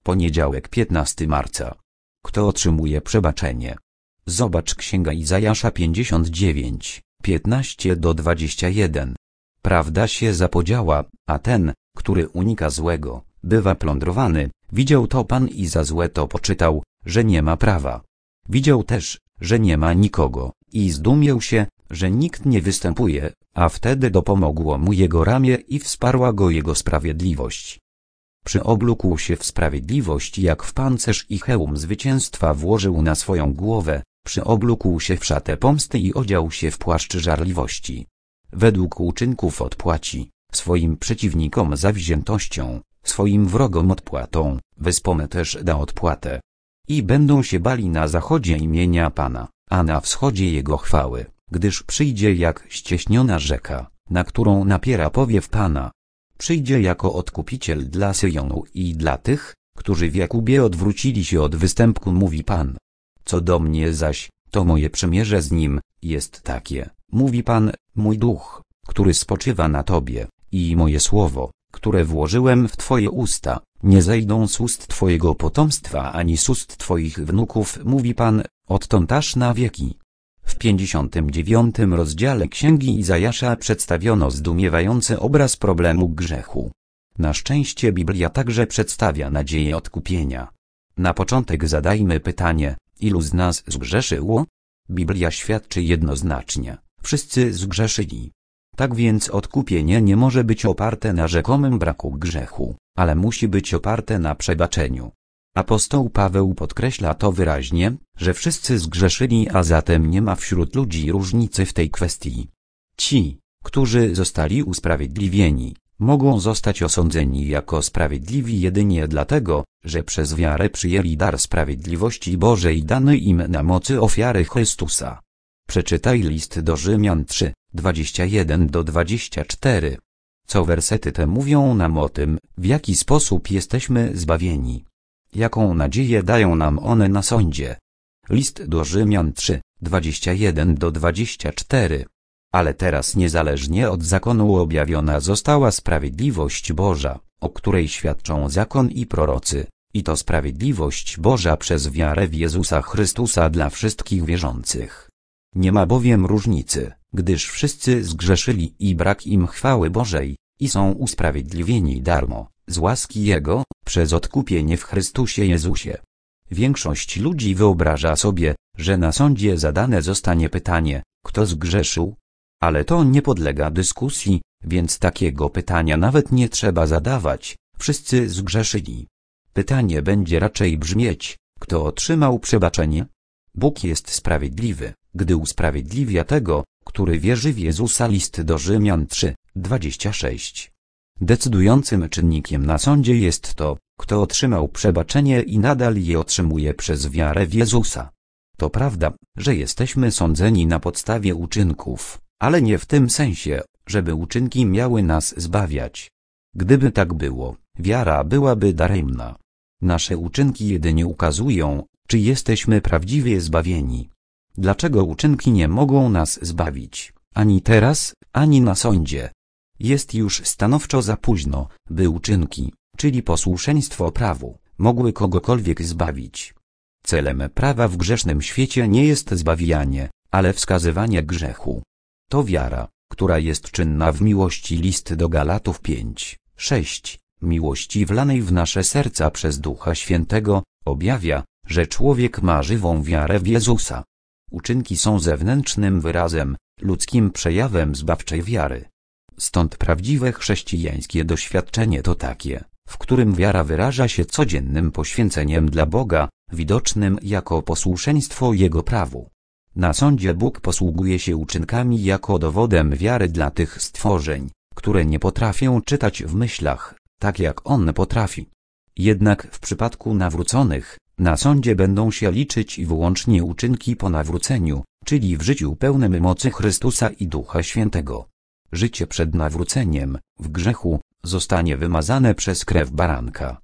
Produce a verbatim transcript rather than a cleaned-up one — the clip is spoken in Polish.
Poniedziałek piętnastego marca. Kto otrzymuje przebaczenie? Zobacz Księga Izajasza pięćdziesiąt dziewięć, piętnaście do dwudziestu jeden. Prawda się zapodziała, a ten, który unika złego, bywa plądrowany. Widział to Pan i za złe to poczytał, że nie ma prawa. Widział też, że nie ma nikogo, i zdumiał się, że nikt nie występuje, a wtedy dopomogło mu jego ramię i wsparła go jego sprawiedliwość. Przyoblókł się w sprawiedliwość jak w pancerz i hełm zwycięstwa włożył na swoją głowę, przyoblókł się w szatę pomsty i odział się w płaszcz żarliwości. Według uczynków odpłaci, swoim przeciwnikom zawziętością, swoim wrogom odpłatą, wyspom też da odpłatę. I będą się bali na zachodzie imienia Pana, a na wschodzie Jego chwały, gdyż przyjdzie jak ścieśniona rzeka, na którą napiera powiew Pana. Przyjdzie jako odkupiciel dla Syjonu i dla tych, którzy w Jakubie odwrócili się od występku, mówi Pan. Co do mnie zaś, to moje przymierze z nim jest takie, mówi Pan, mój duch, który spoczywa na Tobie, i moje słowo, które włożyłem w Twoje usta, nie zejdą z ust Twojego potomstwa ani z ust Twoich wnuków, mówi Pan, odtąd aż na wieki. W pięćdziesiątym dziewiątym rozdziale Księgi Izajasza przedstawiono zdumiewający obraz problemu grzechu. Na szczęście Biblia także przedstawia nadzieję odkupienia. Na początek zadajmy pytanie, ilu z nas zgrzeszyło? Biblia świadczy jednoznacznie, wszyscy zgrzeszyli. Tak więc odkupienie nie może być oparte na rzekomym braku grzechu, ale musi być oparte na przebaczeniu. Apostoł Paweł podkreśla to wyraźnie, że wszyscy zgrzeszyli, a zatem nie ma wśród ludzi różnicy w tej kwestii. Ci, którzy zostali usprawiedliwieni, mogą zostać osądzeni jako sprawiedliwi jedynie dlatego, że przez wiarę przyjęli dar sprawiedliwości Bożej dany im na mocy ofiary Chrystusa. Przeczytaj list do Rzymian trzy, dwadzieścia jeden do dwudziestu czterech. Co wersety te mówią nam o tym, w jaki sposób jesteśmy zbawieni. Jaką nadzieję dają nam one na sądzie? List do Rzymian trzy, dwadzieścia jeden do dwudziestu czterech. Ale teraz niezależnie od zakonu objawiona została sprawiedliwość Boża, o której świadczą zakon i prorocy, i to sprawiedliwość Boża przez wiarę w Jezusa Chrystusa dla wszystkich wierzących. Nie ma bowiem różnicy, gdyż wszyscy zgrzeszyli i brak im chwały Bożej, i są usprawiedliwieni darmo, z łaski Jego, przez odkupienie w Chrystusie Jezusie. Większość ludzi wyobraża sobie, że na sądzie zadane zostanie pytanie, kto zgrzeszył? Ale to nie podlega dyskusji, więc takiego pytania nawet nie trzeba zadawać, wszyscy zgrzeszyli. Pytanie będzie raczej brzmieć, kto otrzymał przebaczenie? Bóg jest sprawiedliwy, gdy usprawiedliwia tego, który wierzy w Jezusa. List do Rzymian trzy, dwadzieścia sześć. Decydującym czynnikiem na sądzie jest to, kto otrzymał przebaczenie i nadal je otrzymuje przez wiarę w Jezusa. To prawda, że jesteśmy sądzeni na podstawie uczynków, ale nie w tym sensie, żeby uczynki miały nas zbawiać. Gdyby tak było, wiara byłaby daremna. Nasze uczynki jedynie ukazują, czy jesteśmy prawdziwie zbawieni. Dlaczego uczynki nie mogą nas zbawić, ani teraz, ani na sądzie? Jest już stanowczo za późno, by uczynki, czyli posłuszeństwo prawu, mogły kogokolwiek zbawić. Celem prawa w grzesznym świecie nie jest zbawianie, ale wskazywanie grzechu. To wiara, która jest czynna w miłości. List do Galatów pięć, sześć, miłości wlanej w nasze serca przez Ducha Świętego, objawia, że człowiek ma żywą wiarę w Jezusa. Uczynki są zewnętrznym wyrazem, ludzkim przejawem zbawczej wiary. Stąd prawdziwe chrześcijańskie doświadczenie to takie, w którym wiara wyraża się codziennym poświęceniem dla Boga, widocznym jako posłuszeństwo Jego prawu. Na sądzie Bóg posługuje się uczynkami jako dowodem wiary dla tych stworzeń, które nie potrafią czytać w myślach, tak jak On potrafi. Jednak w przypadku nawróconych, na sądzie będą się liczyć wyłącznie uczynki po nawróceniu, czyli w życiu pełnym mocy Chrystusa i Ducha Świętego. Życie przed nawróceniem, w grzechu, zostanie wymazane przez krew baranka.